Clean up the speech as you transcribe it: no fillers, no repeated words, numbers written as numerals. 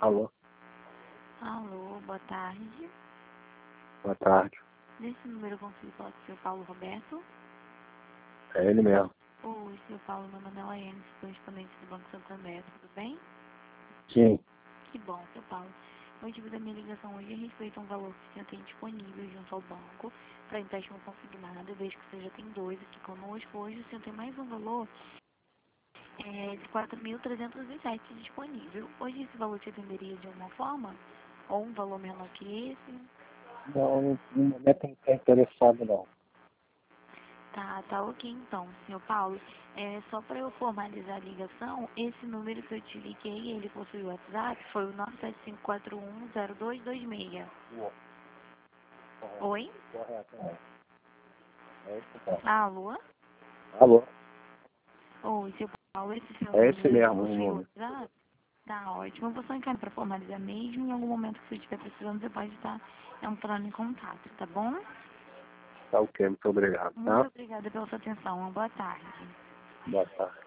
Alô, Alô, boa tarde. boa tarde. Nesse número eu consigo falar com o seu Paulo Roberto? É ele mesmo. Oi, seu Paulo, meu nome é Laiane, correspondente do Banco Santander, tudo bem? Sim. Que bom, seu Paulo. O motivo da minha ligação hoje é a respeito a um valor que o senhor tem disponível junto ao banco para empréstimo consignado. Eu vejo que você já tem dois aqui conosco. Hoje o senhor tem mais um valor de 4.307 disponível. Hoje esse valor te atenderia de alguma forma? Ou um valor menor que esse? Não, no momento não estou interessado não. Tá ok então, senhor Paulo. Só para eu formalizar a ligação, esse número que eu te liguei, ele possui o WhatsApp, foi o 975410226. Oi? Correto, é esse mesmo. Alô? Alô, Oi, seu Paulo, esse seu é esse número, ele mesmo o possui o número. WhatsApp? Tá ótimo. Eu vou só encaminhar para formalizar mesmo. Em algum momento que você estiver precisando, você pode estar entrando em contato, tá bom? Tá ok, muito obrigado, Muito tá? obrigada pela sua atenção. Uma boa tarde. Boa tarde.